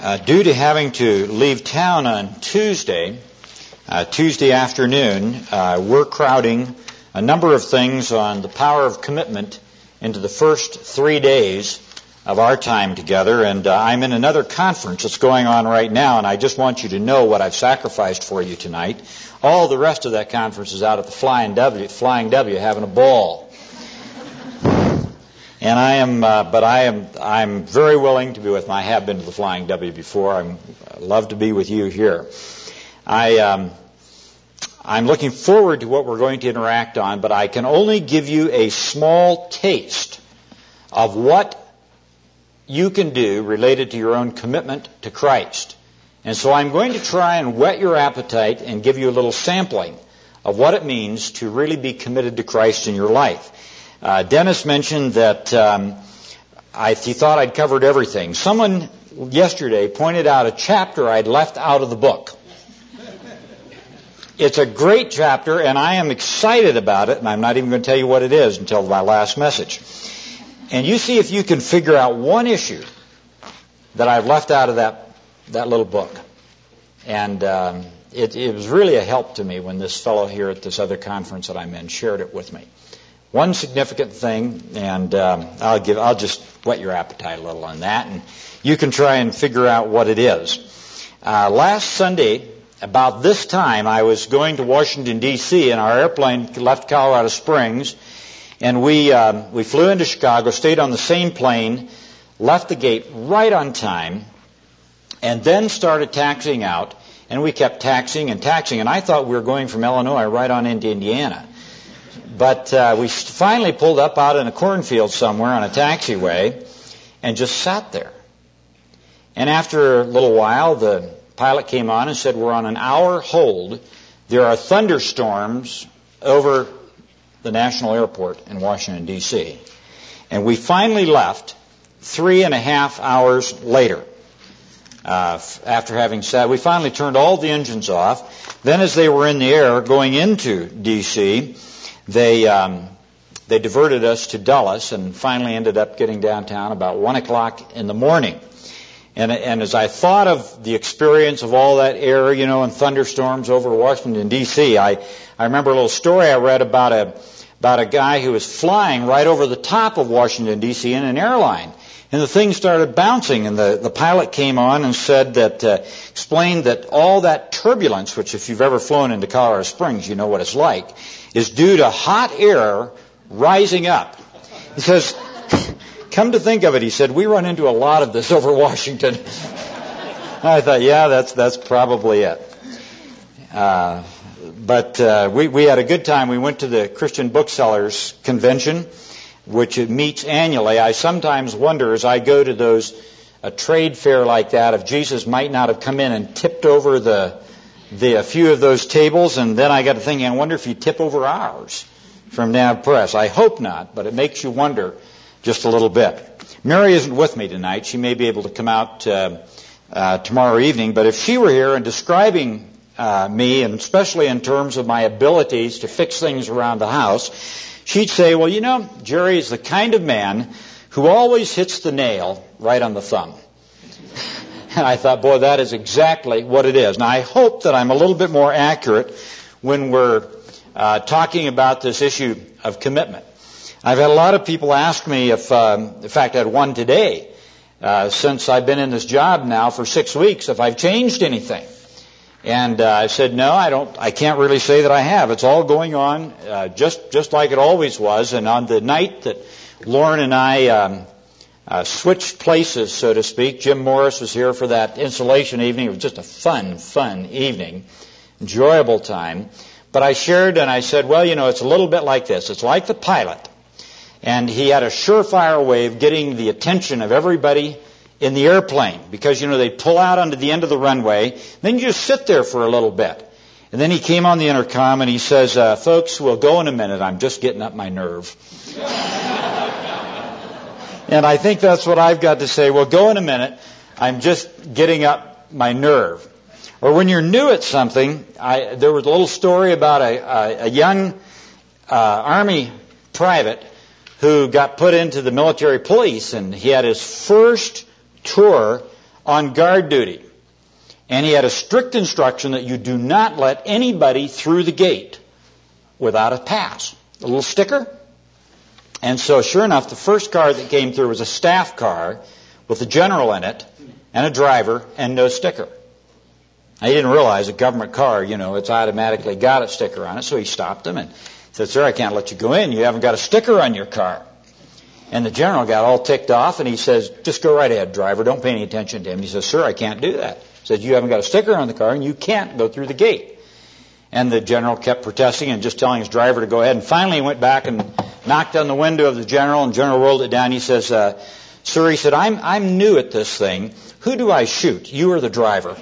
Due to having to leave town on Tuesday afternoon, we're crowding a number of things on the power of commitment into the first 3 days of our time together. And I'm in another conference that's going on right now, and I just want you to know what I've sacrificed for you tonight. All the rest of that conference is out at the Flying W having a ball. And I'm very willing to be with them. I have been to the Flying W before. I love to be with you here. I'm looking forward to what we're going to interact on, but I can only give you a small taste of what you can do related to your own commitment to Christ. And so I'm going to try and whet your appetite and give you a little sampling of what it means to really be committed to Christ in your life. Dennis mentioned that he thought I'd covered everything. Someone yesterday pointed out a chapter I'd left out of the book. It's a great chapter, and I am excited about it, and I'm not even going to tell you what it is until my last message. And you see if you can figure out one issue that I've left out of that little book. And it was really a help to me when this fellow here at this other conference that I'm in shared it with me. One significant thing, and I'll just whet your appetite a little on that, and you can try and figure out what it is. Last Sunday, about this time, I was going to Washington, D.C., and our airplane left Colorado Springs, and we flew into Chicago, stayed on the same plane, left the gate right on time, and then started taxiing out, and we kept taxiing, and I thought we were going from Illinois right on into Indiana. But we finally pulled up out in a cornfield somewhere on a taxiway and just sat there. And after a little while, the pilot came on and said, "We're on an hour hold. There are thunderstorms over the National Airport in Washington, D.C." And we finally left 3.5 hours later. After having sat, we finally turned all the engines off. Then as they were in the air going into D.C., they diverted us to Dulles and finally ended up getting downtown about 1 o'clock in the morning. And as I thought of the experience of all that air, and thunderstorms over Washington, D.C., I remember a little story I read about a guy who was flying right over the top of Washington, D.C. in an airline. And the thing started bouncing, and the pilot came on and said that, explained that all that turbulence, which if you've ever flown into Colorado Springs, you know what it's like, is due to hot air rising up. He says, come to think of it, he said, we run into a lot of this over Washington. I thought, yeah, that's probably it. But we had a good time. We went to the Christian Booksellers Convention, which it meets annually. I sometimes wonder as I go to a trade fair like that, if Jesus might not have come in and tipped over a few of those tables, and then I got to thinking, I wonder if he'd tip over ours from Nav Press. I hope not, but it makes you wonder just a little bit. Mary isn't with me tonight. She may be able to come out tomorrow evening, but if she were here and describing me, and especially in terms of my abilities to fix things around the house, she'd say, well, Jerry is the kind of man who always hits the nail right on the thumb. And I thought, boy, that is exactly what it is. Now, I hope that I'm a little bit more accurate when we're talking about this issue of commitment. I've had a lot of people ask me in fact, I had one today, since I've been in this job now for 6 weeks, if I've changed anything. And I said, no, I can't really say that I have. It's all going on just like it always was. And on the night that Lauren and I switched places, so to speak, Jim Morris was here for that installation evening. It was just a fun evening, enjoyable time. But I shared and I said, well, it's a little bit like this. It's like the pilot. And he had a surefire way of getting the attention of everybody in the airplane, because, they pull out onto the end of the runway, then you just sit there for a little bit. And then he came on the intercom and he says, folks, we'll go in a minute. I'm just getting up my nerve. And I think that's what I've got to say. We'll go in a minute. I'm just getting up my nerve. Or when you're new at something, there was a little story about a young Army private who got put into the military police, and he had his first tour on guard duty. And he had a strict instruction that you do not let anybody through the gate without a pass. A little sticker. And so sure enough, the first car that came through was a staff car with a general in it and a driver and no sticker. He didn't realize a government car, it's automatically got a sticker on it, so he stopped him and said, "Sir, I can't let you go in. You haven't got a sticker on your car." And the general got all ticked off, and he says, "Just go right ahead, driver. Don't pay any attention to him." He says, "Sir, I can't do that." He says, "You haven't got a sticker on the car, and you can't go through the gate." And the general kept protesting and just telling his driver to go ahead. And finally he went back and knocked on the window of the general, and the general rolled it down. He says, "Sir," he said, I'm new at this thing. Who do I shoot, you or the driver?"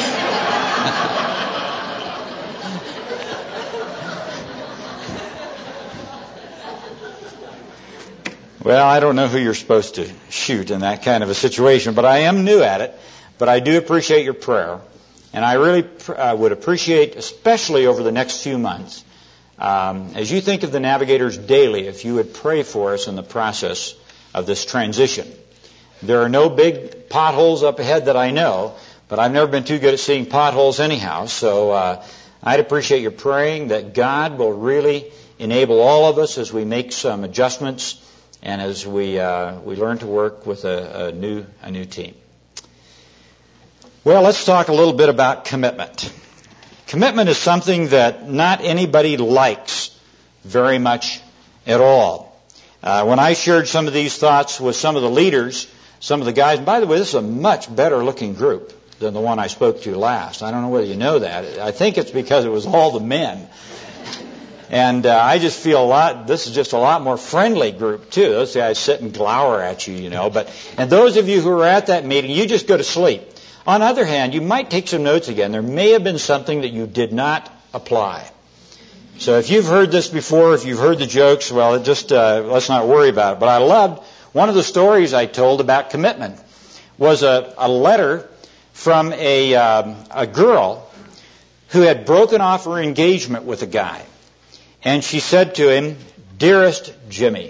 Well, I don't know who you're supposed to shoot in that kind of a situation, but I am new at it. But I do appreciate your prayer. And I really would appreciate, especially over the next few months, as you think of the Navigators daily, if you would pray for us in the process of this transition. There are no big potholes up ahead that I know, but I've never been too good at seeing potholes anyhow. So I'd appreciate your praying that God will really enable all of us as we make some adjustments and as we learn to work with a new team. Well, let's talk a little bit about commitment. Commitment is something that not anybody likes very much at all. When I shared some of these thoughts with some of the leaders, some of the guys, and by the way, this is a much better looking group than the one I spoke to last. I don't know whether you know that. I think it's because it was all the men. And I just feel this is just a lot more friendly group too. Those guys sit and glower at you, and those of you who were at that meeting, you just go to sleep. On the other hand, you might take some notes again. There may have been something that you did not apply. So if you've heard this before, if you've heard the jokes, well, let's not worry about it. But I loved one of the stories I told about commitment was a letter from a girl who had broken off her engagement with a guy. And she said to him, "Dearest Jimmy,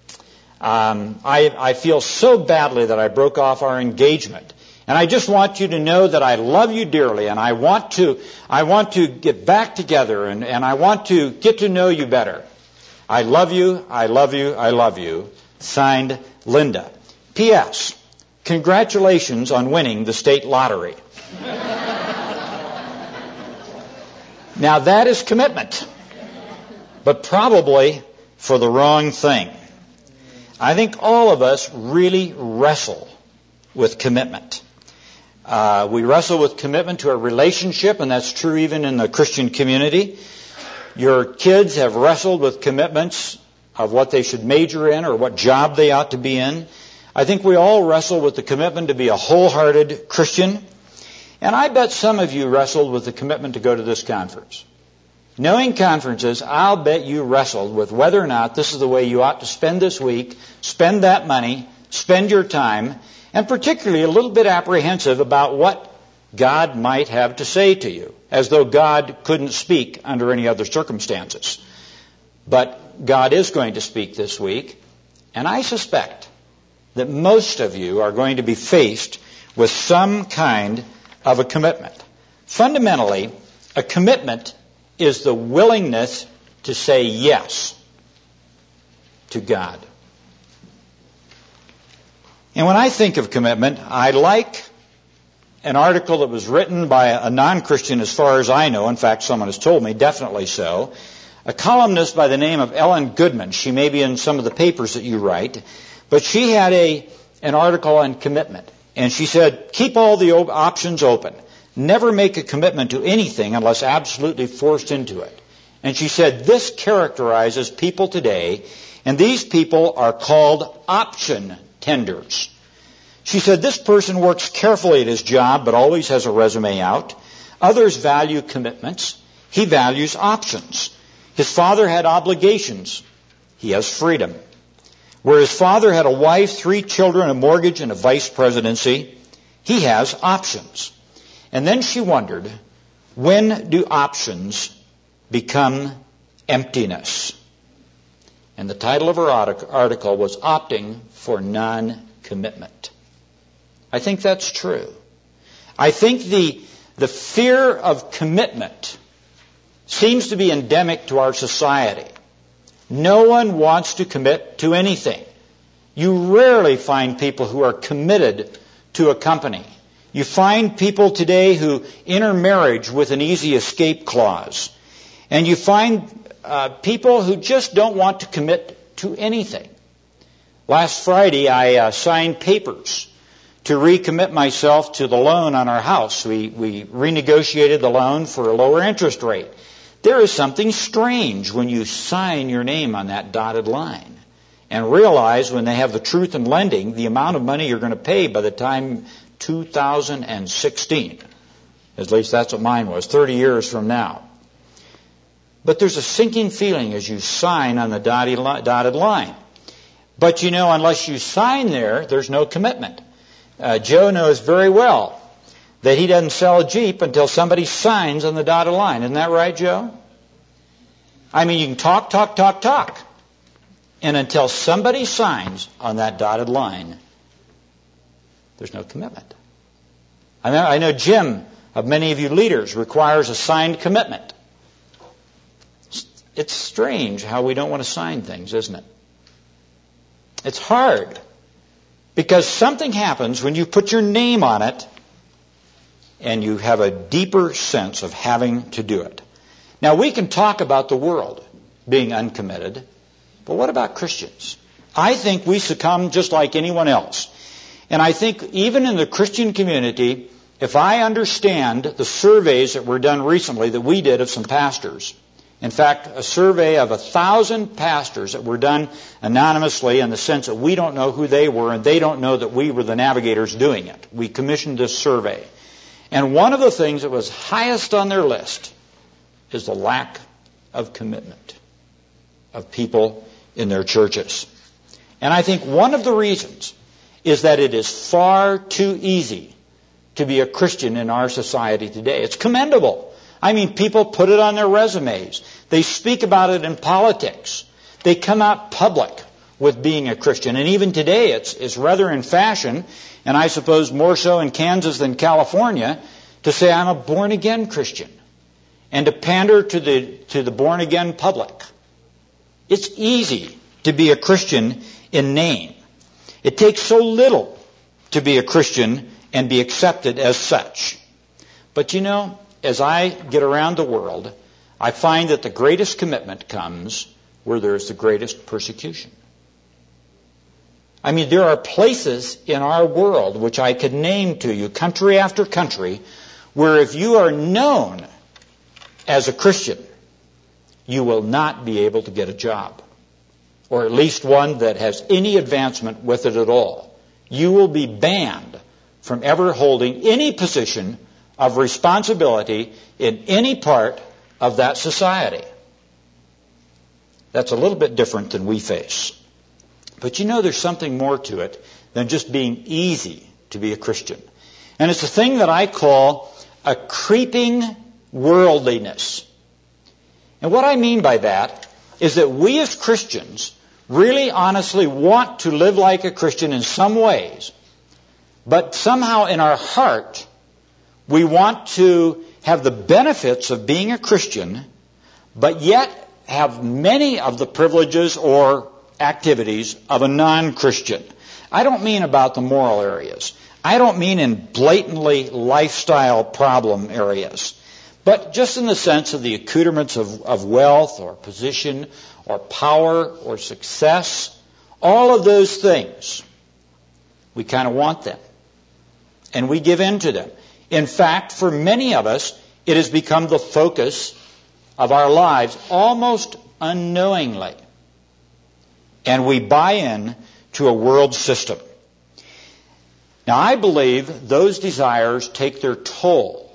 I feel so badly that I broke off our engagement. And I just want you to know that I love you dearly, and I want to get back together, and I want to get to know you better. I love you, I love you, I love you." Signed, Linda. P.S. Congratulations on winning the state lottery. Now that is commitment, but probably for the wrong thing. I think all of us really wrestle with commitment. We wrestle with commitment to a relationship, and that's true even in the Christian community. Your kids have wrestled with commitments of what they should major in or what job they ought to be in. I think we all wrestle with the commitment to be a wholehearted Christian. And I bet some of you wrestled with the commitment to go to this conference. Knowing conferences, I'll bet you wrestled with whether or not this is the way you ought to spend this week, spend that money, spend your time, and particularly a little bit apprehensive about what God might have to say to you, as though God couldn't speak under any other circumstances. But God is going to speak this week, and I suspect that most of you are going to be faced with some kind of a commitment. Fundamentally, a commitment is the willingness to say yes to God. And when I think of commitment, I like an article that was written by a non-Christian as far as I know. In fact, someone has told me, definitely so. A columnist by the name of Ellen Goodman. She may be in some of the papers that you write. But she had an article on commitment. And she said, keep all the options open. Never make a commitment to anything unless absolutely forced into it. And she said, this characterizes people today, and these people are called option tenders. She said, this person works carefully at his job, but always has a resume out. Others value commitments. He values options. His father had obligations. He has freedom. Where his father had a wife, 3 children, a mortgage, and a vice presidency, he has options. And then she wondered, when do options become emptiness? And the title of her article was Opting for Non-Commitment. I think that's true. I think the fear of commitment seems to be endemic to our society. No one wants to commit to anything. You rarely find people who are committed to a company. You find people today who enter marriage with an easy escape clause. And you find people who just don't want to commit to anything. Last Friday, I signed papers to recommit myself to the loan on our house. We renegotiated the loan for a lower interest rate. There is something strange when you sign your name on that dotted line and realize when they have the truth in lending, the amount of money you're going to pay by the time 2016. At least that's what mine was, 30 years from now. But there's a sinking feeling as you sign on the dotted line. But you know, unless you sign there, there's no commitment. Joe knows very well that he doesn't sell a Jeep until somebody signs on the dotted line. Isn't that right, Joe? I mean, you can talk. And until somebody signs on that dotted line, there's no commitment. I know Jim, of many of you leaders, requires a signed commitment. It's strange how we don't want to sign things, isn't it? It's hard because something happens when you put your name on it and you have a deeper sense of having to do it. Now, we can talk about the world being uncommitted, but what about Christians? I think we succumb just like anyone else. And I think even in the Christian community, if I understand the surveys that were done recently that we did of some pastors, in fact, a survey of 1,000 pastors that were done anonymously in the sense that we don't know who they were and they don't know that we were the navigators doing it. We commissioned this survey. And one of the things that was highest on their list is the lack of commitment of people in their churches. And I think one of the reasons is that it is far too easy to be a Christian in our society today. It's commendable. I mean, people put it on their resumes. They speak about it in politics. They come out public with being a Christian. And even today, it's rather in fashion, and I suppose more so in Kansas than California, to say I'm a born-again Christian and to pander to the born-again public. It's easy to be a Christian in name. It takes so little to be a Christian and be accepted as such. But you know, as I get around the world, I find that the greatest commitment comes where there's the greatest persecution. I mean, there are places in our world which I could name to you, country after country, where if you are known as a Christian, you will not be able to get a job, or at least one that has any advancement with it at all. You will be banned from ever holding any position of responsibility in any part of that society. That's a little bit different than we face. But you know, there's something more to it than just being easy to be a Christian. And it's a thing that I call a creeping worldliness. And what I mean by that is that we as Christians really honestly want to live like a Christian in some ways, but somehow in our heart, we want to have the benefits of being a Christian, but yet have many of the privileges or activities of a non-Christian. I don't mean about the moral areas. I don't mean in blatantly lifestyle problem areas, but just in the sense of the accoutrements of wealth or position or power or success. All of those things, we kind of want them, and we give in to them. In fact, for many of us, it has become the focus of our lives almost unknowingly. And we buy in to a world system. Now, I believe those desires take their toll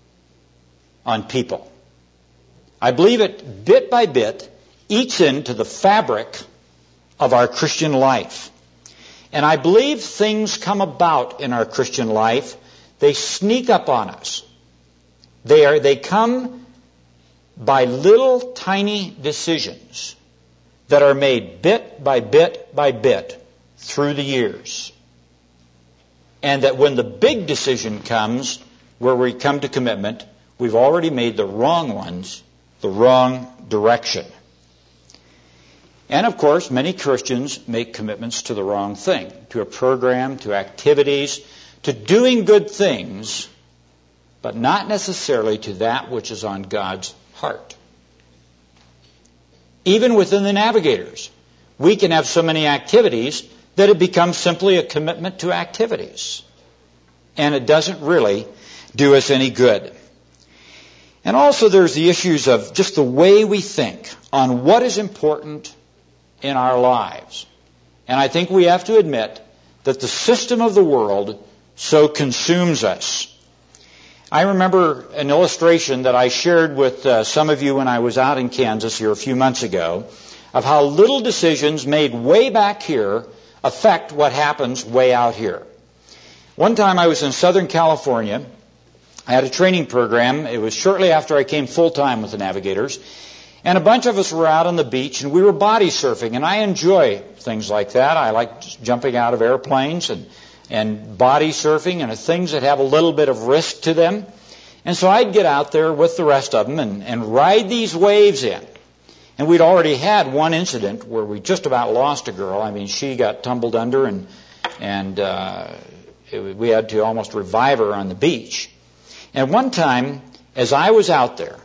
on people. I believe it bit by bit eats into the fabric of our Christian life. And I believe things come about in our Christian life. They sneak up on us. They come by little tiny decisions that are made bit by bit by bit through the years. And that when the big decision comes, where we come to commitment, we've already made the wrong ones the wrong direction. And of course, many Christians make commitments to the wrong thing, to a program, to activities, to doing good things, but not necessarily to that which is on God's heart. Even within the Navigators, we can have so many activities that it becomes simply a commitment to activities. And it doesn't really do us any good. And also there's the issues of just the way we think on what is important in our lives. And I think we have to admit that the system of the world so consumes us. I remember an illustration that I shared with some of you when I was out in Kansas here a few months ago of how little decisions made way back here affect what happens way out here. One time I was in Southern California. I had a training program. It was shortly after I came full-time with the Navigators. And a bunch of us were out on the beach, and we were body surfing. And I enjoy things like that. I like jumping out of airplanes and body surfing and things that have a little bit of risk to them. And so I'd get out there with the rest of them and ride these waves in. And we'd already had one incident where we just about lost a girl. I mean, she got tumbled under, and we had to almost revive her on the beach. And one time, as I was out there,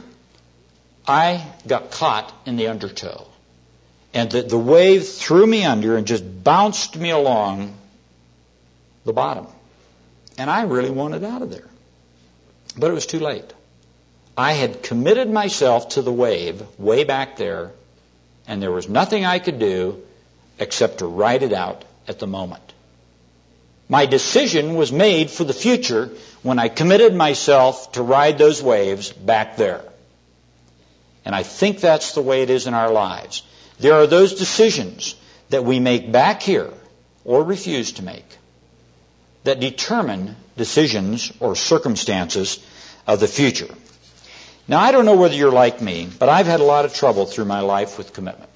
I got caught in the undertow. And the wave threw me under and just bounced me along the bottom. And I really wanted out of there. But it was too late. I had committed myself to the wave way back there, and there was nothing I could do except to ride it out at the moment. My decision was made for the future when I committed myself to ride those waves back there. And I think that's the way it is in our lives. There are those decisions that we make back here or refuse to make that determine decisions or circumstances of the future. Now, I don't know whether you're like me, but I've had a lot of trouble through my life with commitment.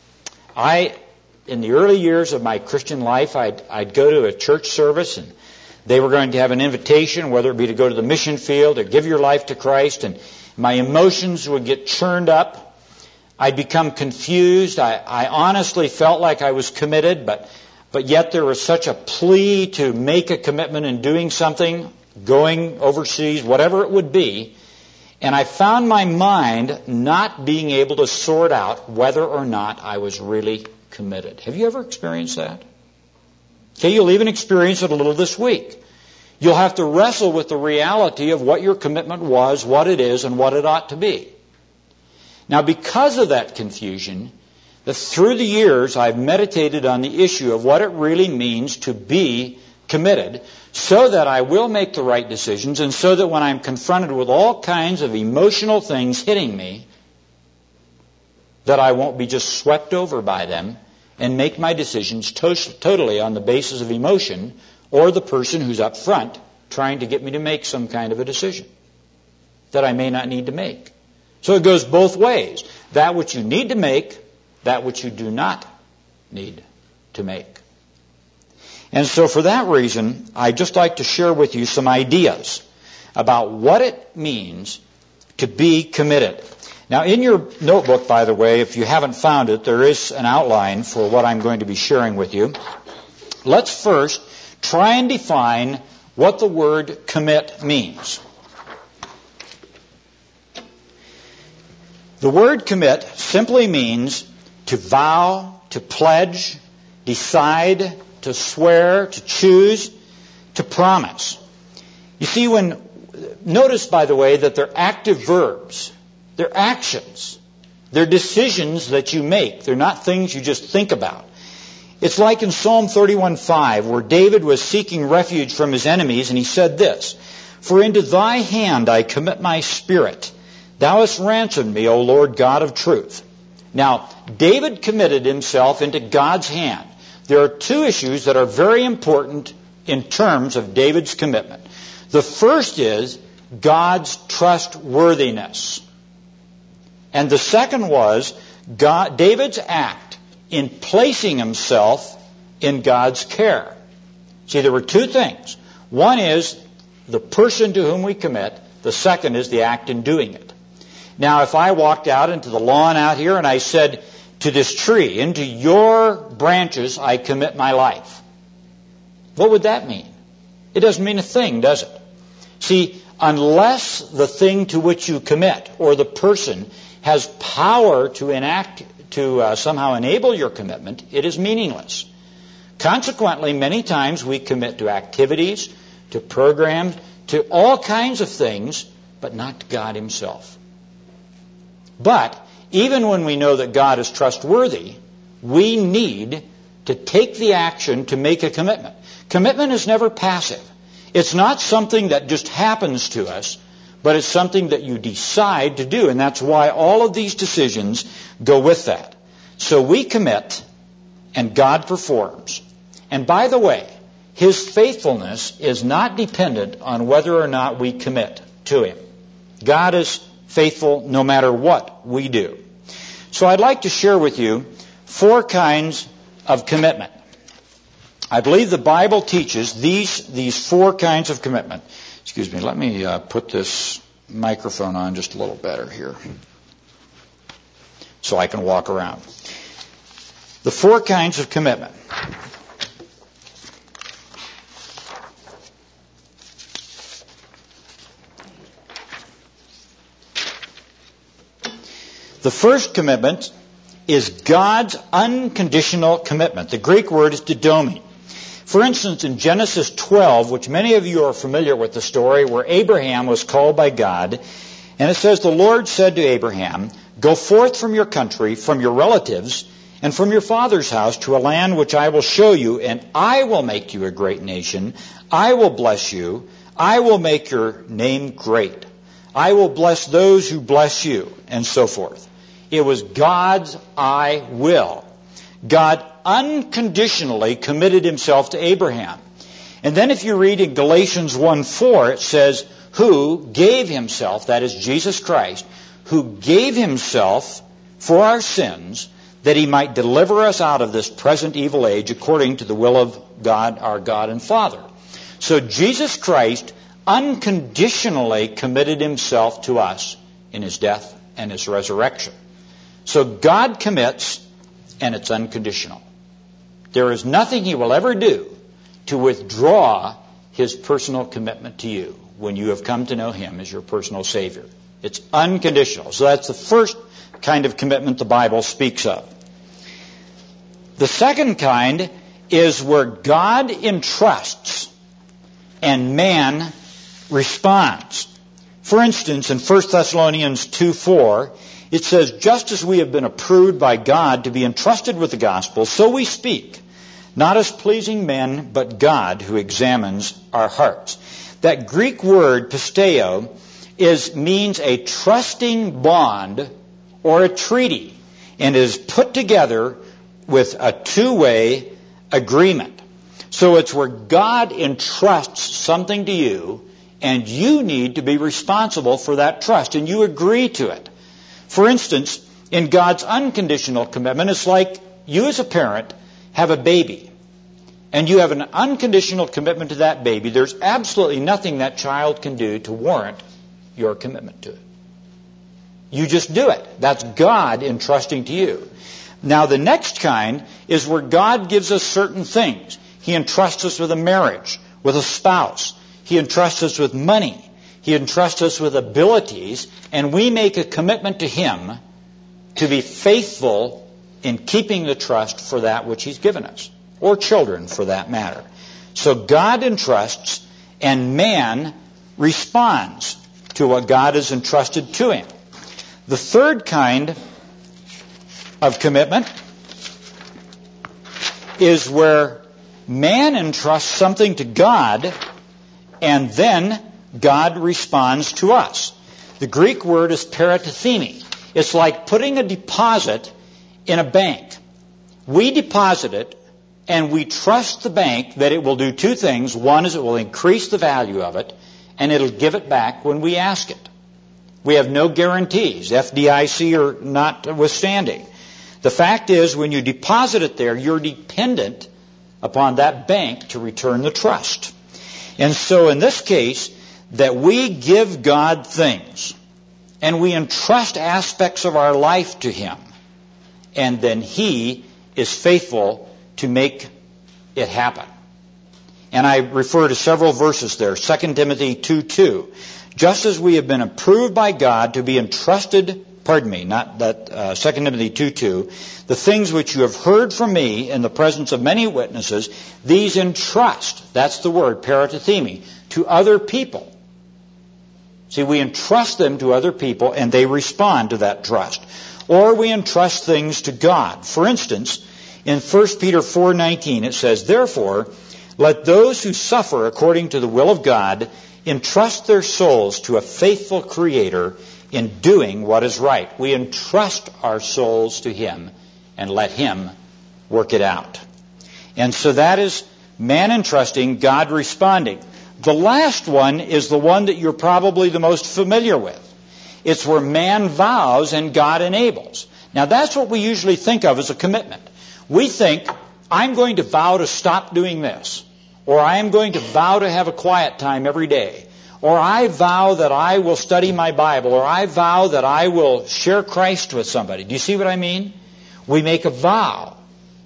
In the early years of my Christian life, I'd go to a church service, and they were going to have an invitation, whether it be to go to the mission field or give your life to Christ, and my emotions would get churned up. I'd become confused. I honestly felt like I was committed, but yet there was such a plea to make a commitment in doing something, going overseas, whatever it would be. And I found my mind not being able to sort out whether or not I was really committed. Have you ever experienced that? Okay, you'll even experience it a little this week. You'll have to wrestle with the reality of what your commitment was, what it is, and what it ought to be. Now, because of that confusion, through the years I've meditated on the issue of what it really means to be committed, so that I will make the right decisions, and so that when I'm confronted with all kinds of emotional things hitting me, that I won't be just swept over by them and make my decisions totally on the basis of emotion or the person who's up front trying to get me to make some kind of a decision that I may not need to make. So it goes both ways. That which you need to make, that which you do not need to make. And so for that reason, I'd just like to share with you some ideas about what it means to be committed. Now, in your notebook, by the way, if you haven't found it, there is an outline for what I'm going to be sharing with you. Let's first try and define what the word commit means. The word commit simply means to vow, to pledge, decide, to swear, to choose, to promise. You see, notice, by the way, that they're active verbs. They're actions. They're decisions that you make. They're not things you just think about. It's like in Psalm 31:5, where David was seeking refuge from his enemies, and he said this, "For into thy hand I commit my spirit. Thou hast ransomed me, O Lord God of truth." Now, David committed himself into God's hand. There are two issues that are very important in terms of David's commitment. The first is God's trustworthiness. And the second was David's act in placing himself in God's care. See, there were two things. One is the person to whom we commit. The second is the act in doing it. Now, if I walked out into the lawn out here and I said to this tree, into your branches I commit my life, what would that mean? It doesn't mean a thing, does it? See, unless the thing to which you commit or the person has power to enact, to somehow enable your commitment, it is meaningless. Consequently, many times we commit to activities, to programs, to all kinds of things, but not to God Himself. But even when we know that God is trustworthy, we need to take the action to make a commitment. Commitment is never passive. It's not something that just happens to us, but it's something that you decide to do. And that's why all of these decisions go with that. So we commit, and God performs. And by the way, His faithfulness is not dependent on whether or not we commit to Him. God is faithful no matter what we do. So I'd like to share with you 4 kinds of commitment. I believe the Bible teaches these 4 kinds of commitment. Excuse me, let me put this microphone on just a little better here so I can walk around. The 4 kinds of commitment. The first commitment is God's unconditional commitment. The Greek word is didomi. For instance, in Genesis 12, which many of you are familiar with the story, where Abraham was called by God, and it says, the Lord said to Abraham, go forth from your country, from your relatives, and from your father's house to a land which I will show you, and I will make you a great nation. I will bless you. I will make your name great. I will bless those who bless you, and so forth. It was God's I will. God unconditionally committed Himself to Abraham. And then if you read in Galatians 1:4, it says, who gave Himself, that is Jesus Christ, who gave Himself for our sins, that He might deliver us out of this present evil age according to the will of God, our God and Father. So Jesus Christ unconditionally committed Himself to us in His death and His resurrection. So God commits, and it's unconditional. There is nothing He will ever do to withdraw His personal commitment to you when you have come to know Him as your personal Savior. It's unconditional. So that's the first kind of commitment the Bible speaks of. The second kind is where God entrusts and man responds. For instance, in 1 Thessalonians 2:4, it says, just as we have been approved by God to be entrusted with the gospel, so we speak, not as pleasing men, but God who examines our hearts. That Greek word, pisteo, means a trusting bond or a treaty, and is put together with a 2-way agreement. So it's where God entrusts something to you, and you need to be responsible for that trust, and you agree to it. For instance, in God's unconditional commitment, it's like you as a parent have a baby, and you have an unconditional commitment to that baby. There's absolutely nothing that child can do to warrant your commitment to it. You just do it. That's God entrusting to you. Now, the next kind is where God gives us certain things. He entrusts us with a marriage, with a spouse. He entrusts us with money. He entrusts us with abilities, and we make a commitment to Him to be faithful in keeping the trust for that which He's given us, or children for that matter. So God entrusts, and man responds to what God has entrusted to him. The third kind of commitment is where man entrusts something to God, and then God responds to us. The Greek word is paratithemi. It's like putting a deposit in a bank. We deposit it, and we trust the bank that it will do 2 things. One is it will increase the value of it, and it'll give it back when we ask it. We have no guarantees, FDIC or notwithstanding. The fact is, when you deposit it there, you're dependent upon that bank to return the trust. And so in this case, that we give God things and we entrust aspects of our life to Him, and then He is faithful to make it happen. And I refer to several verses there. 2 Timothy 2:2. Just as we have been approved by God to be entrusted, 2 Timothy 2:2, the things which you have heard from me in the presence of many witnesses, these entrust, that's the word, paratithemi, to other people. See, we entrust them to other people and they respond to that trust. Or we entrust things to God. For instance, in 1 Peter 4:19 it says, therefore, let those who suffer according to the will of God entrust their souls to a faithful Creator in doing what is right. We entrust our souls to Him and let Him work it out. And so that is man entrusting, God responding. The last one is the one that you're probably the most familiar with. It's where man vows and God enables. Now that's what we usually think of as a commitment. We think, I'm going to vow to stop doing this. Or I am going to vow to have a quiet time every day. Or I vow that I will study my Bible. Or I vow that I will share Christ with somebody. Do you see what I mean? We make a vow.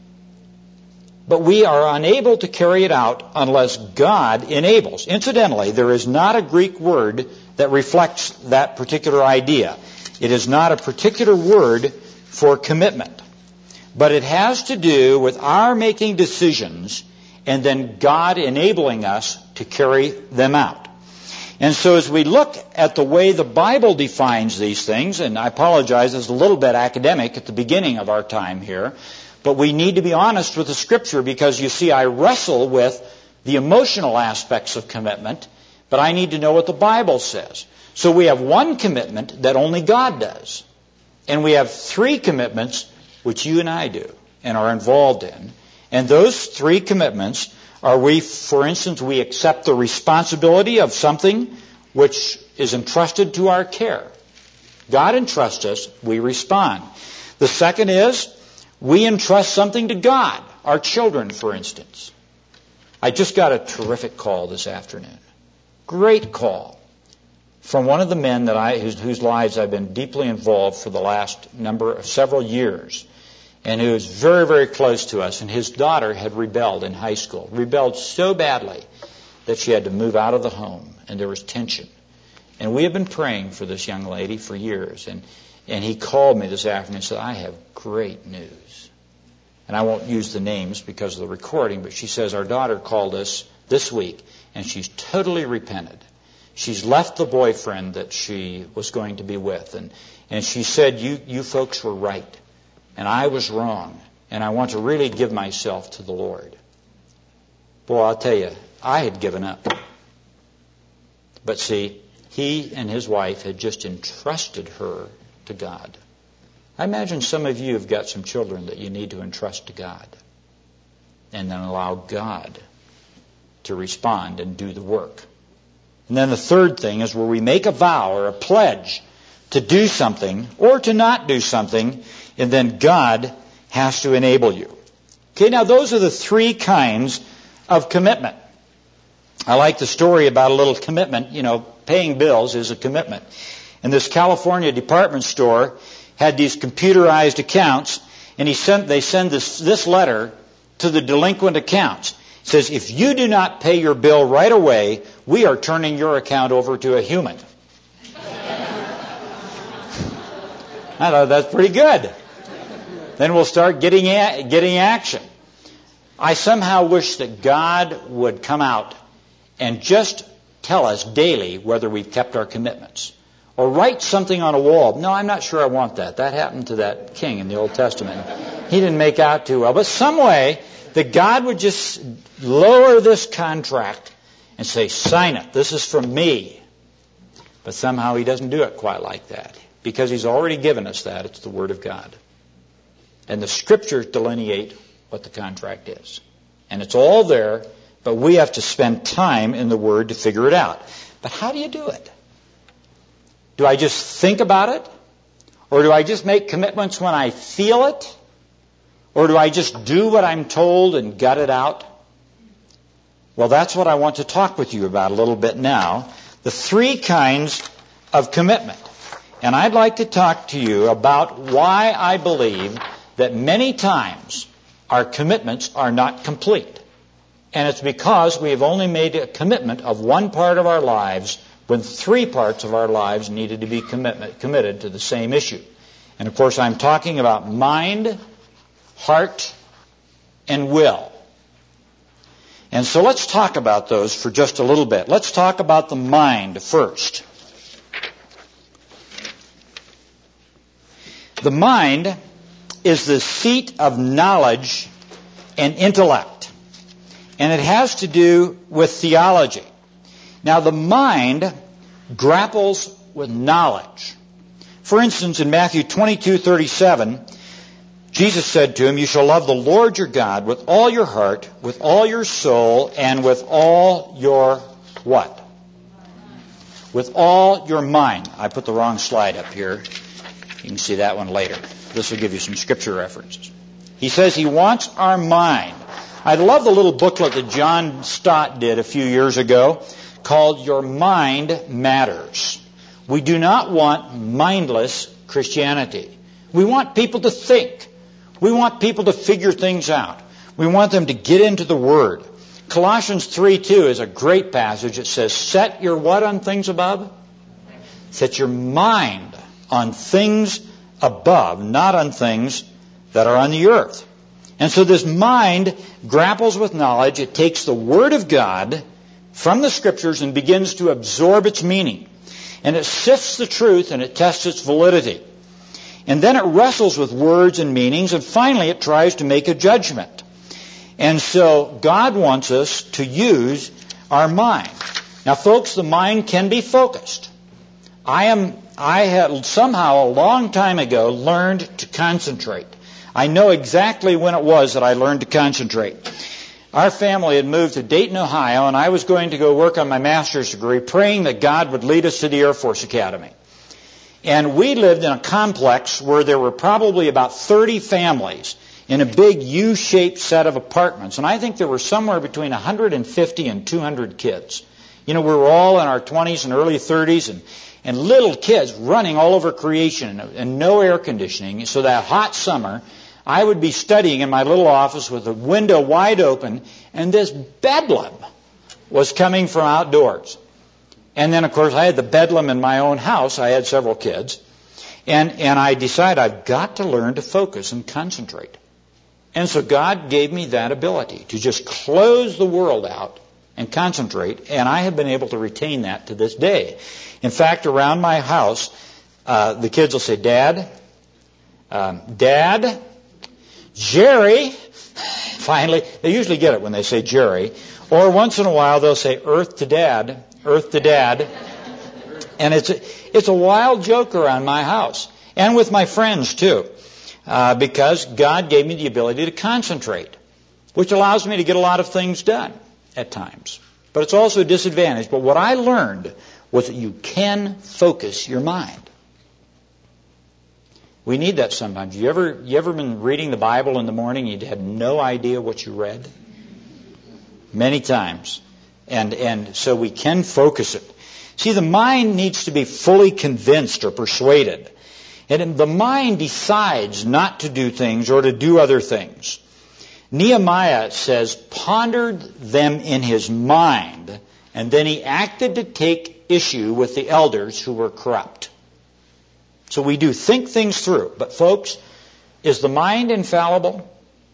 But we are unable to carry it out unless God enables. Incidentally, there is not a Greek word that reflects that particular idea. It is not a particular word for commitment. But it has to do with our making decisions and then God enabling us to carry them out. And so as we look at the way the Bible defines these things, and I apologize, it's a little bit academic at the beginning of our time here, but we need to be honest with the Scripture because, you see, I wrestle with the emotional aspects of commitment, but I need to know what the Bible says. So we have one commitment that only God does. And we have three commitments which you and I do and are involved in. And those three commitments are for instance, we accept the responsibility of something which is entrusted to our care. God entrusts us, we respond. The second is we entrust something to God, our children, for instance. I just got a terrific call this afternoon. Great call from one of the men whose lives I've been deeply involved for the last several years, and who is very, very close to us. And his daughter had rebelled in high school, rebelled so badly that she had to move out of the home, and there was tension. And we have been praying for this young lady for years. And he called me this afternoon and said, I have great news. And I won't use the names because of the recording, but she says, our daughter called us this week, and she's totally repented. She's left the boyfriend that she was going to be with. And she said, you folks were right. And I was wrong. And I want to really give myself to the Lord. Boy, I'll tell you, I had given up. But see, he and his wife had just entrusted her to God. I imagine some of you have got some children that you need to entrust to God. And then allow God to respond and do the work. And then the third thing is where we make a vow or a pledge to do something or to not do something, and then God has to enable you. Okay, now those are the three kinds of commitment. I like the story about a little commitment. You know, paying bills is a commitment. And this California department store had these computerized accounts, and they send this letter to the delinquent accounts. It says, if you do not pay your bill right away, we are turning your account over to a human. I thought that's pretty good. Then we'll start getting action. I somehow wish that God would come out and just tell us daily whether we've kept our commitments. Or write something on a wall. No, I'm not sure I want that. That happened to that king in the Old Testament. He didn't make out too well. But some way that God would just lower this contract and say, sign it. This is from me. But somehow he doesn't do it quite like that. Because he's already given us that. It's the Word of God. And the Scriptures delineate what the contract is. And it's all there, but we have to spend time in the Word to figure it out. But how do you do it? Do I just think about it? Or do I just make commitments when I feel it? Or do I just do what I'm told and gut it out? Well, that's what I want to talk with you about a little bit now. the three kinds of commitment. And I'd like to talk to you about why I believe that many times our commitments are not complete. And it's because we have only made a commitment of one part of our lives when three parts of our lives needed to be committed to the same issue. And of course, I'm talking about mind, heart, and will. And so let's talk about those for just a little bit. Let's talk about the mind first. The mind is the seat of knowledge and intellect. And it has to do with theology. Now, the mind grapples with knowledge. For instance, in Matthew 22:37, Jesus said to him, "You shall love the Lord your God with all your heart, with all your soul, and with all your" what? With all your mind. I put the wrong slide up here. You can see that one later. This will give you some scripture references. He says he wants our mind. I love the little booklet that John Stott did a few years ago called Your Mind Matters. We do not want mindless Christianity. We want people to think. We want people to figure things out. We want them to get into the Word. Colossians 3:2 is a great passage. It says, set your what on things above? Set your mind on things above, not on things that are on the earth. And so this mind grapples with knowledge. It takes the Word of God from the Scriptures and begins to absorb its meaning. And it sifts the truth and it tests its validity. And then it wrestles with words and meanings, and finally it tries to make a judgment. And so God wants us to use our mind. Now, folks, the mind can be focused. I had somehow a long time ago learned to concentrate. I know exactly when it was that I learned to concentrate. Our family had moved to Dayton, Ohio, and I was going to go work on my master's degree, praying that God would lead us to the Air Force Academy. And we lived in a complex where there were probably about 30 families in a big U-shaped set of apartments. And I think there were somewhere between 150 and 200 kids. You know, we were all in our 20s and early 30s and little kids running all over creation and no air conditioning. So that hot summer, I would be studying in my little office with the window wide open, and this bedlam was coming from outdoors. And then, of course, I had the bedlam in my own house. I had several kids. And I decided I've got to learn to focus and concentrate. And so God gave me that ability to just close the world out and concentrate, and I have been able to retain that to this day. In fact, around my house, the kids will say, Dad, Jerry. Finally, they usually get it when they say Jerry. Or once in a while, they'll say Earth to Dad. And it's a wild joke around my house. And with my friends, too. Because God gave me the ability to concentrate, which allows me to get a lot of things done at times. But it's also a disadvantage. But what I learned was that you can focus your mind. We need that sometimes. You ever been reading the Bible in the morning and you had no idea what you read? Many times. And so we can focus it. See, the mind needs to be fully convinced or persuaded. And the mind decides not to do things or to do other things. Nehemiah says, pondered them in his mind, and then he acted to take issue with the elders who were corrupt. So we do think things through. But folks, is the mind infallible?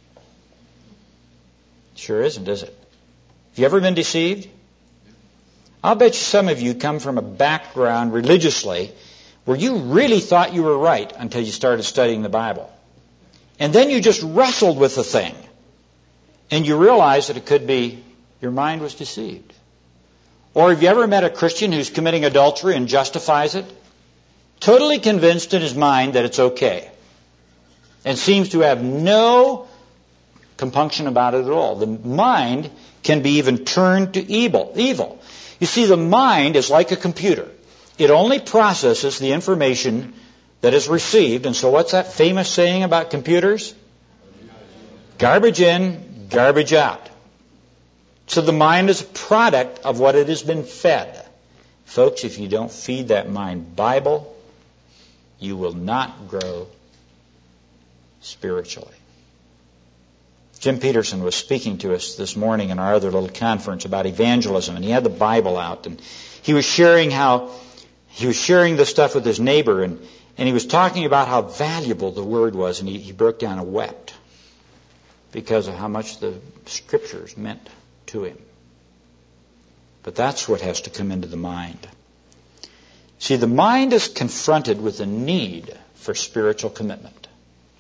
Sure isn't, is it? Have you ever been deceived? I'll bet you some of you come from a background religiously where you really thought you were right until you started studying the Bible. And then you just wrestled with the thing. And you realized that it could be your mind was deceived. Or have you ever met a Christian who's committing adultery and justifies it? Totally convinced in his mind that it's okay. And seems to have no compunction about it at all. The mind can be even turned to evil. You see, the mind is like a computer. It only processes the information that is received. And so what's that famous saying about computers? Garbage in, garbage out. So the mind is a product of what it has been fed. Folks, if you don't feed that mind Bible, you will not grow spiritually. Jim Peterson was speaking to us this morning in our other little conference about evangelism, and he had the Bible out, and he was sharing this stuff with his neighbor, and he was talking about how valuable the Word was, and he broke down and wept because of how much the Scriptures meant to him. But that's what has to come into the mind. See, the mind is confronted with a need for spiritual commitment.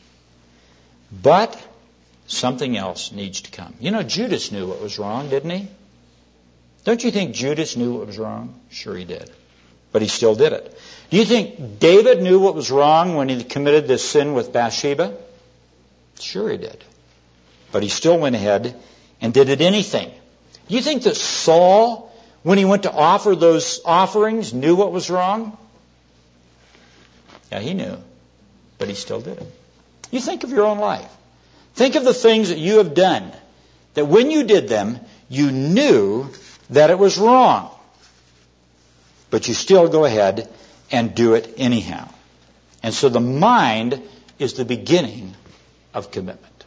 But something else needs to come. You know, Judas knew what was wrong, didn't he? Don't you think Judas knew what was wrong? Sure he did. But he still did it. Do you think David knew what was wrong when he committed this sin with Bathsheba? Sure he did. But he still went ahead and did it anything. Do you think that Saul, when he went to offer those offerings, knew what was wrong? Yeah, he knew. But he still did it. You think of your own life. Think of the things that you have done, that when you did them, you knew that it was wrong. But you still go ahead and do it anyhow. And so the mind is the beginning of commitment.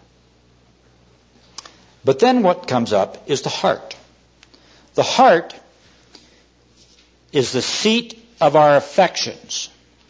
But then what comes up is the heart. The heart is the seat of our affections.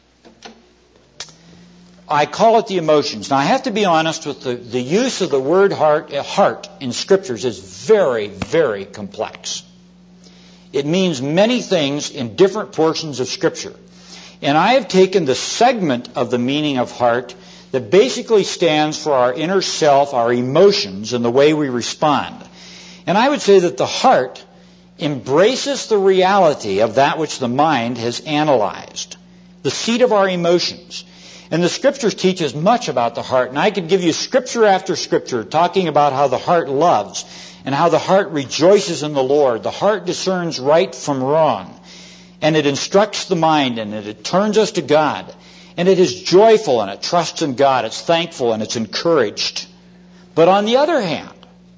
I call it the emotions. Now, I have to be honest with the use of the word heart in Scriptures is very, very complex. It means many things in different portions of Scripture. And I have taken the segment of the meaning of heart that basically stands for our inner self, our emotions, and the way we respond. And I would say that the heart embraces the reality of that which the mind has analyzed, the seat of our emotions. And the Scriptures teach us much about the heart. And I could give you Scripture after Scripture talking about how the heart loves and how the heart rejoices in the Lord. The heart discerns right from wrong. And it instructs the mind, and it turns us to God. And it is joyful, and it trusts in God. It's thankful, and it's encouraged. But on the other hand,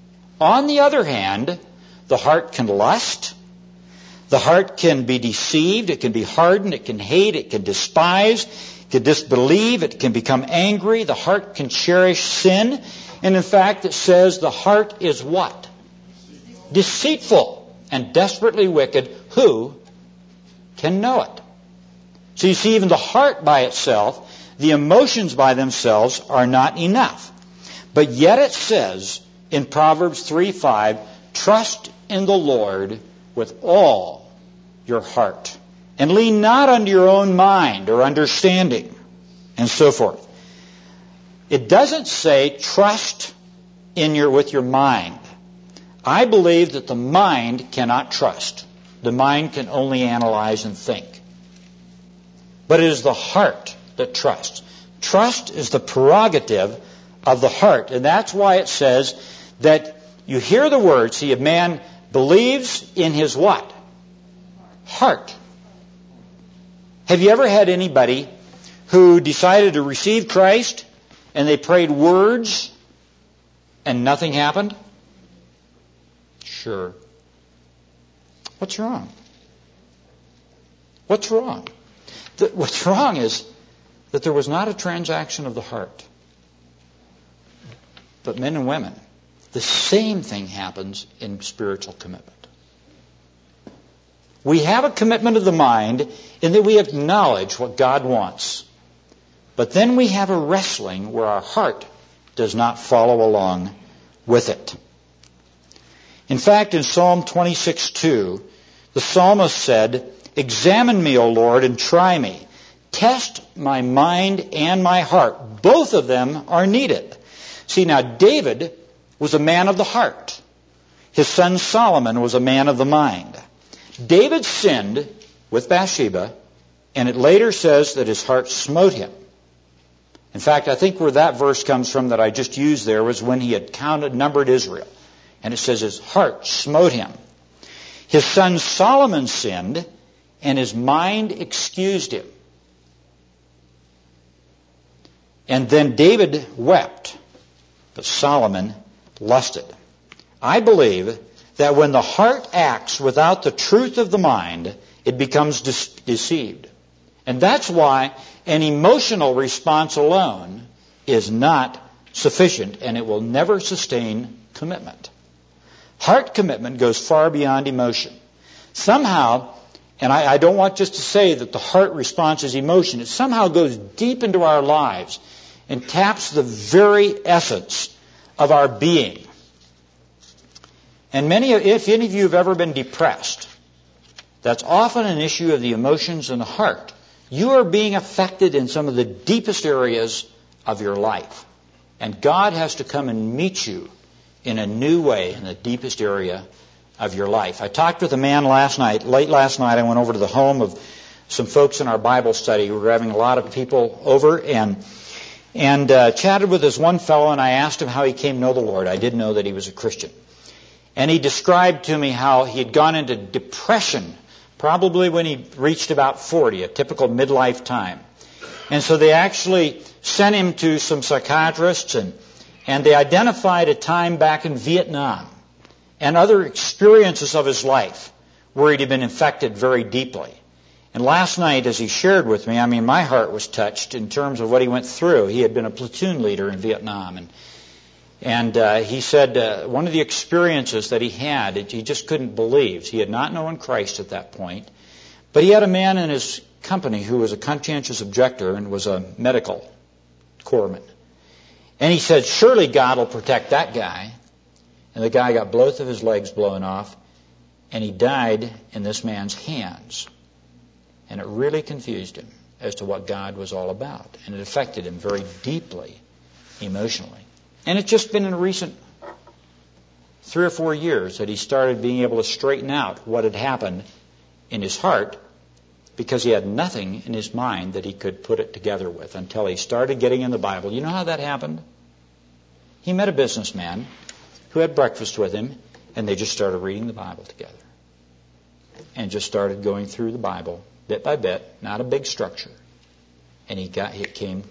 the heart can lust. The heart can be deceived. It can be hardened. It can hate. It can despise. It can disbelieve. It can become angry. The heart can cherish sin. And in fact, it says the heart is what? Deceitful and desperately wicked. Who can know it? So you see, even the heart by itself, the emotions by themselves are not enough. But yet it says in Proverbs 3:5, trust in the Lord with all your heart, and lean not unto your own mind or understanding, and so forth. It doesn't say trust with your mind. I believe that the mind cannot trust. The mind can only analyze and think. But it is the heart that trusts. Trust is the prerogative of the heart. And that's why it says that you hear the word, see, a man believes in his what? Heart. Have you ever had anybody who decided to receive Christ and they prayed words and nothing happened? Sure. What's wrong? What's wrong? What's wrong is that there was not a transaction of the heart. But men and women, the same thing happens in spiritual commitment. We have a commitment of the mind in that we acknowledge what God wants. But then we have a wrestling where our heart does not follow along with it. In fact, in Psalm 26:2, the psalmist said, examine me, O Lord, and try me. Test my mind and my heart. Both of them are needed. See, now David was a man of the heart. His son Solomon was a man of the mind. David sinned with Bathsheba, and it later says that his heart smote him. In fact, I think where that verse comes from that I just used there was when he had numbered Israel. And it says his heart smote him. His son Solomon sinned, and his mind excused him. And then David wept, but Solomon lusted. I believe that when the heart acts without the truth of the mind, it becomes deceived. And that's why an emotional response alone is not sufficient, and it will never sustain commitment. Heart commitment goes far beyond emotion. Somehow, and I don't want just to say that the heart response is emotion, it somehow goes deep into our lives and taps the very essence of our being. And if any of you have ever been depressed, that's often an issue of the emotions and the heart. You are being affected in some of the deepest areas of your life. And God has to come and meet you in a new way in the deepest area of your life. I talked with a man late last night. I went over to the home of some folks in our Bible study. We were having a lot of people over and chatted with this one fellow, and I asked him how he came to know the Lord. I didn't know that he was a Christian. And he described to me how he had gone into depression probably when he reached about 40, a typical midlife time. And so they actually sent him to some psychiatrists, and they identified a time back in Vietnam and other experiences of his life where he'd been infected very deeply. And last night, as he shared with me, my heart was touched in terms of what he went through. He had been a platoon leader in Vietnam, and he said one of the experiences that he had, he just couldn't believe. He had not known Christ at that point, but he had a man in his company who was a conscientious objector and was a medical corpsman. And he said, surely God will protect that guy. And the guy got both of his legs blown off, and he died in this man's hands. And it really confused him as to what God was all about. And it affected him very deeply, emotionally. And it's just been in recent 3 or 4 years that he started being able to straighten out what had happened in his heart, because he had nothing in his mind that he could put it together with until he started getting in the Bible. You know how that happened? He met a businessman who had breakfast with him, and they just started reading the Bible together. And just started going through the Bible bit by bit, not a big structure. And it came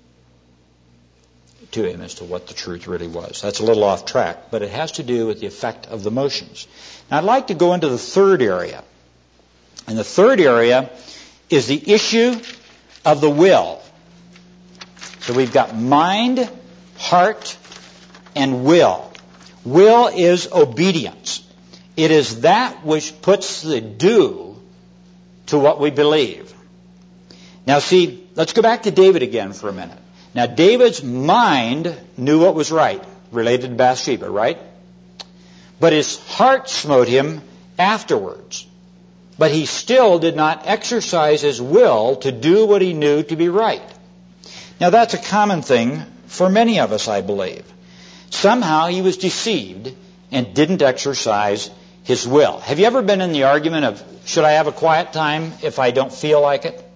to him as to what the truth really was. That's a little off track, but it has to do with the effect of the emotions. Now I'd like to go into the third area. And the third area is the issue of the will. So we've got mind, heart, and will. Will is obedience. It is that which puts the do to what we believe. Now see, let's go back to David again for a minute. Now David's mind knew what was right, related to Bathsheba, right? But his heart smote him afterwards. But he still did not exercise his will to do what he knew to be right. Now that's a common thing for many of us, I believe. Somehow he was deceived and didn't exercise his will. Have you ever been in the argument of, should I have a quiet time if I don't feel like it?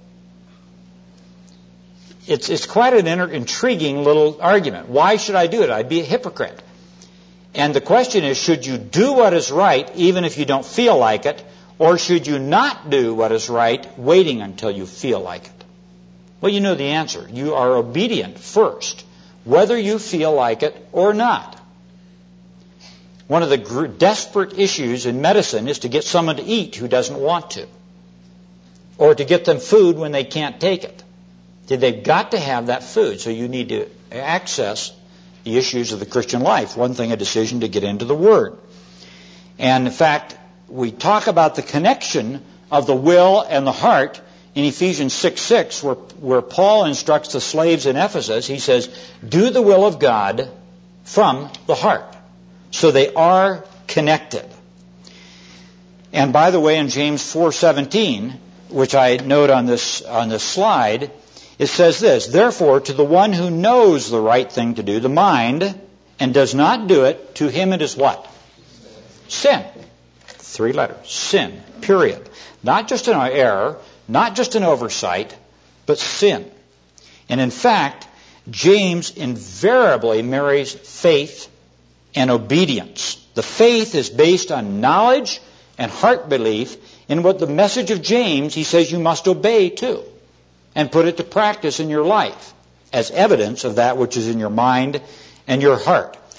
It's quite an intriguing little argument. Why should I do it? I'd be a hypocrite. And the question is, should you do what is right even if you don't feel like it? Or should you not do what is right, waiting until you feel like it? Well, you know the answer. You are obedient first, whether you feel like it or not. One of the desperate issues in medicine is to get someone to eat who doesn't want to, or to get them food when they can't take it. They've got to have that food, so you need to access the issues of the Christian life. One thing, a decision to get into the Word. And in fact, we talk about the connection of the will and the heart in Ephesians 6:6, where Paul instructs the slaves in Ephesus. He says, do the will of God from the heart. So they are connected. And by the way, in James 4:17, which I note on this slide, it says this, therefore, to the one who knows the right thing to do, the mind, and does not do it, to him it is what? Sin. 3 letters. Sin. Period. Not just an error, not just an oversight, but sin. And in fact, James invariably marries faith and obedience. The faith is based on knowledge and heart belief in what the message of James, he says you must obey too, and put it to practice in your life as evidence of that which is in your mind and your heart.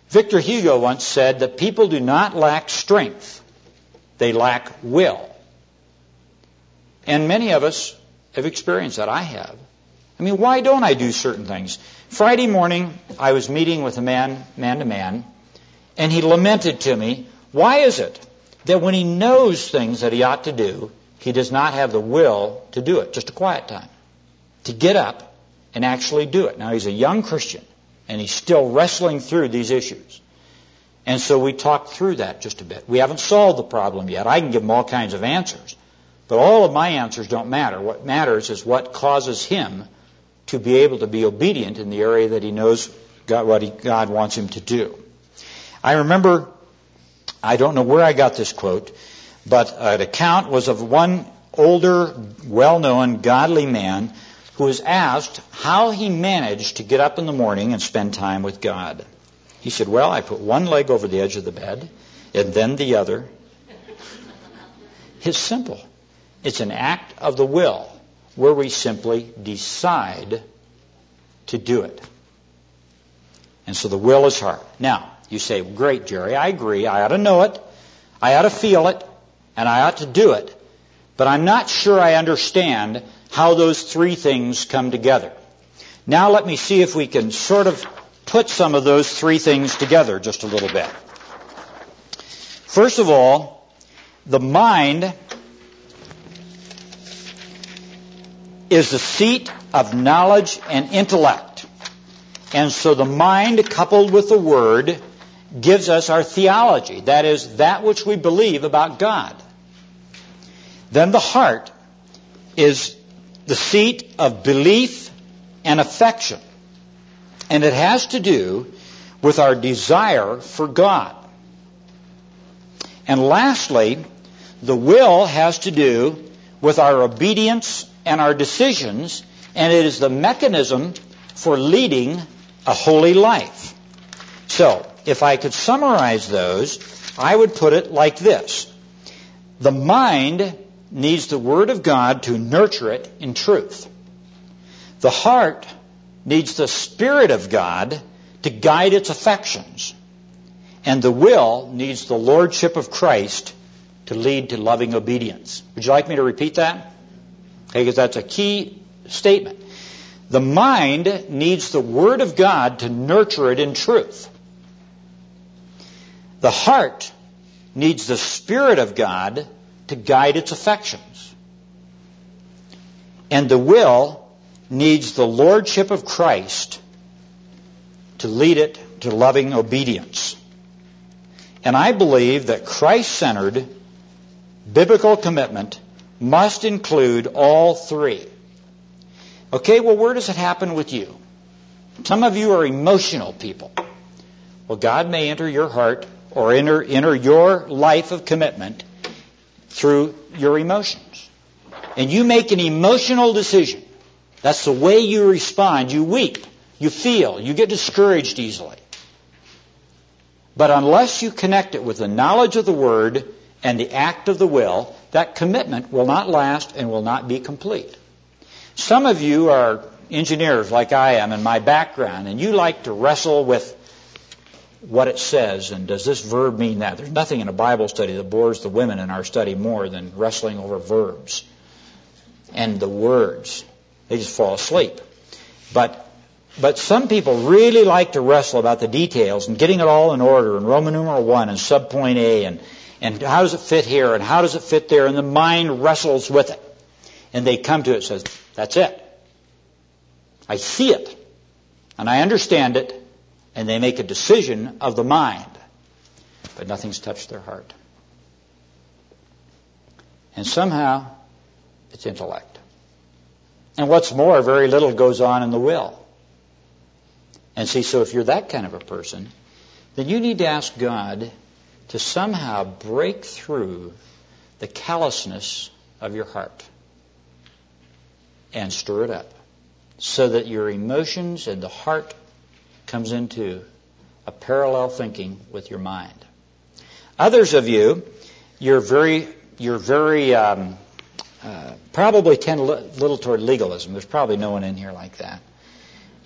Victor Hugo once said that people do not lack strength, they lack will. And many of us have experienced that. I have. I mean, why don't I do certain things? Friday morning, I was meeting with a man to man, and he lamented to me, why is it that when he knows things that he ought to do, he does not have the will to do it, just a quiet time, to get up and actually do it. Now, he's a young Christian, and he's still wrestling through these issues. And so we talked through that just a bit. We haven't solved the problem yet. I can give him all kinds of answers, but all of my answers don't matter. What matters is what causes him to be able to be obedient in the area that he knows God wants him to do. I remember, I don't know where I got this quote, but an account was of one older, well-known, godly man who was asked how he managed to get up in the morning and spend time with God. He said, well, I put one leg over the edge of the bed and then the other. It's simple. It's an act of the will where we simply decide to do it. And so the will is hard. Now, you say, great, Jerry, I agree. I ought to know it. I ought to feel it. And I ought to do it. But I'm not sure I understand how those three things come together. Now let me see if we can sort of put some of those three things together just a little bit. First of all, the mind is the seat of knowledge and intellect. And so the mind, coupled with the Word, gives us our theology. That is, that which we believe about God. Then the heart is the seat of belief and affection. And it has to do with our desire for God. And lastly, the will has to do with our obedience and our decisions, and it is the mechanism for leading a holy life. So, if I could summarize those, I would put it like this. The mind needs the Word of God to nurture it in truth. The heart needs the Spirit of God to guide its affections. And the will needs the Lordship of Christ to lead to loving obedience. Would you like me to repeat that? Okay, because that's a key statement. The mind needs the Word of God to nurture it in truth. The heart needs the Spirit of God to guide its affections. And the will needs the Lordship of Christ to lead it to loving obedience. And I believe that Christ-centered biblical commitment must include all three. Okay, well, where does it happen with you? Some of you are emotional people. Well, God may enter your heart or enter your life of commitment through your emotions. And you make an emotional decision. That's the way you respond. You weep. You feel. You get discouraged easily. But unless you connect it with the knowledge of the Word and the act of the will, that commitment will not last and will not be complete. Some of you are engineers like I am in my background, and you like to wrestle with what it says, and does this verb mean that? There's nothing in a Bible study that bores the women in our study more than wrestling over verbs and the words. They just fall asleep. But some people really like to wrestle about the details and getting it all in order, and Roman numeral 1 and subpoint A, and how does it fit here and how does it fit there, and the mind wrestles with it. And they come to it and says, that's it. I see it, and I understand it, and they make a decision of the mind. But nothing's touched their heart. And somehow, it's intellect. And what's more, very little goes on in the will. And see, so if you're that kind of a person, then you need to ask God to somehow break through the callousness of your heart and stir it up so that your emotions and the heart comes into a parallel thinking with your mind. Others of you, you're very probably tend a little toward legalism. There's probably no one in here like that.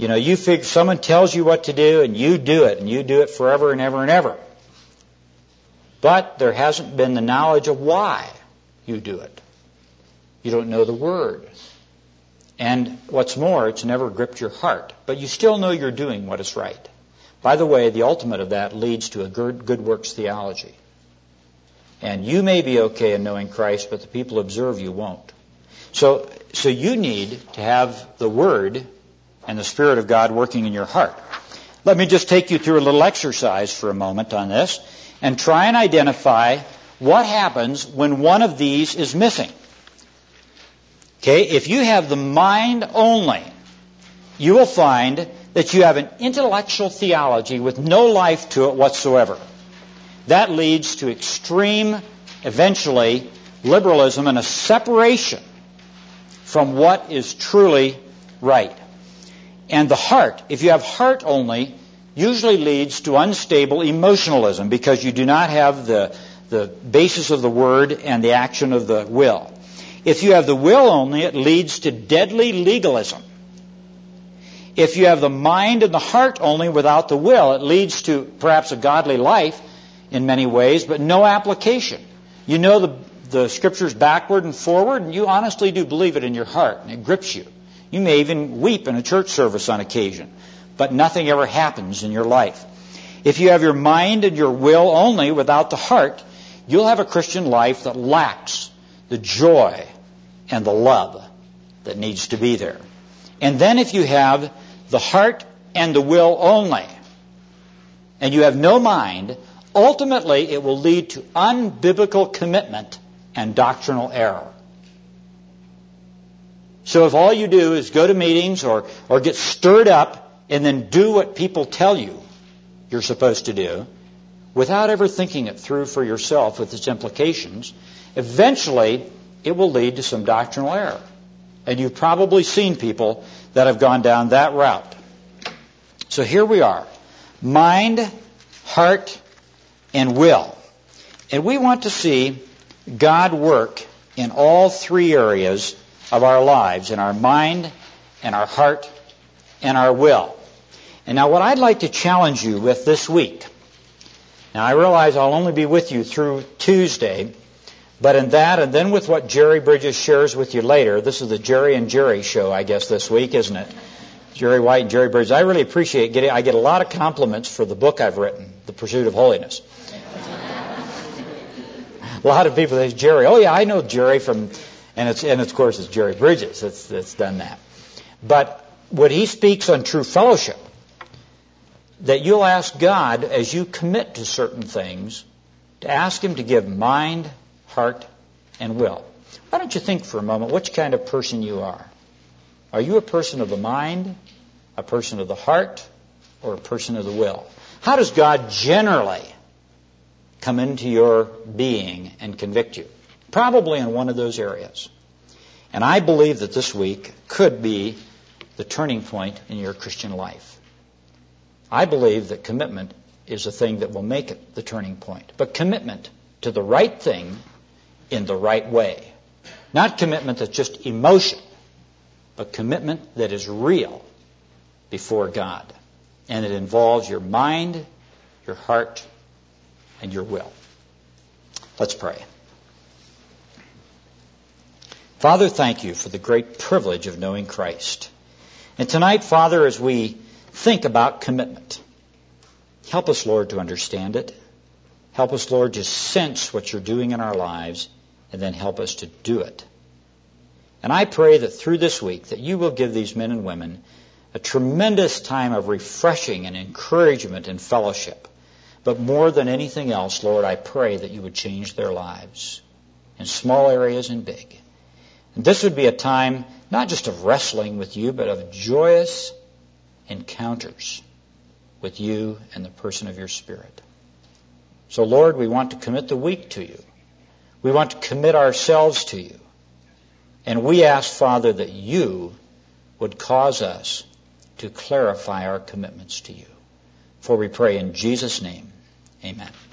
You know, you figure someone tells you what to do and you do it forever and ever and ever. But there hasn't been the knowledge of why you do it. You don't know the Word. And what's more, it's never gripped your heart. But you still know you're doing what is right. By the way, the ultimate of that leads to a good works theology. And you may be okay in knowing Christ, but the people who observe you won't. So you need to have the Word and the Spirit of God working in your heart. Let me just take you through a little exercise for a moment on this and try and identify what happens when one of these is missing. Okay, if you have the mind only, you will find that you have an intellectual theology with no life to it whatsoever. That leads to extreme, eventually, liberalism and a separation from what is truly right. And the heart, if you have heart only, usually leads to unstable emotionalism because you do not have the basis of the Word and the action of the will. If you have the will only, it leads to deadly legalism. If you have the mind and the heart only without the will, it leads to perhaps a godly life in many ways, but no application. You know the Scriptures backward and forward, and you honestly do believe it in your heart, and it grips you. You may even weep in a church service on occasion, but nothing ever happens in your life. If you have your mind and your will only without the heart, you'll have a Christian life that lacks the joy and the love that needs to be there. And then if you have the heart and the will only, and you have no mind, ultimately it will lead to unbiblical commitment and doctrinal error. So if all you do is go to meetings or get stirred up and then do what people tell you you're supposed to do, without ever thinking it through for yourself with its implications, eventually it will lead to some doctrinal error. And you've probably seen people that have gone down that route. So here we are. Mind, heart, and will. And we want to see God work in all three areas of our lives, in our mind, and our heart, and our will. And now what I'd like to challenge you with this week, now I realize I'll only be with you through Tuesday, but in that, and then with what Jerry Bridges shares with you later, this is the Jerry and Jerry show, I guess, this week, isn't it? Jerry White and Jerry Bridges. I really appreciate I get a lot of compliments for the book I've written, The Pursuit of Holiness. A lot of people say, Jerry, oh yeah, I know Jerry from, and of course it's Jerry Bridges that's done that. But when he speaks on true fellowship, that you'll ask God, as you commit to certain things, to ask Him to give mind, heart, and will. Why don't you think for a moment which kind of person you are? Are you a person of the mind, a person of the heart, or a person of the will? How does God generally come into your being and convict you? Probably in one of those areas. And I believe that this week could be the turning point in your Christian life. I believe that commitment is a thing that will make it the turning point. But commitment to the right thing in the right way. Not commitment that's just emotion, but commitment that is real before God. And it involves your mind, your heart, and your will. Let's pray. Father, thank you for the great privilege of knowing Christ. And tonight, Father, as we think about commitment, help us, Lord, to understand it. Help us, Lord, to sense what you're doing in our lives, and then help us to do it. And I pray that through this week that you will give these men and women a tremendous time of refreshing and encouragement and fellowship. But more than anything else, Lord, I pray that you would change their lives in small areas and big. And this would be a time not just of wrestling with you, but of joyous encounters with you and the person of your Spirit. So, Lord, we want to commit the week to you. We want to commit ourselves to you. And we ask, Father, that you would cause us to clarify our commitments to you. For we pray in Jesus' name, amen.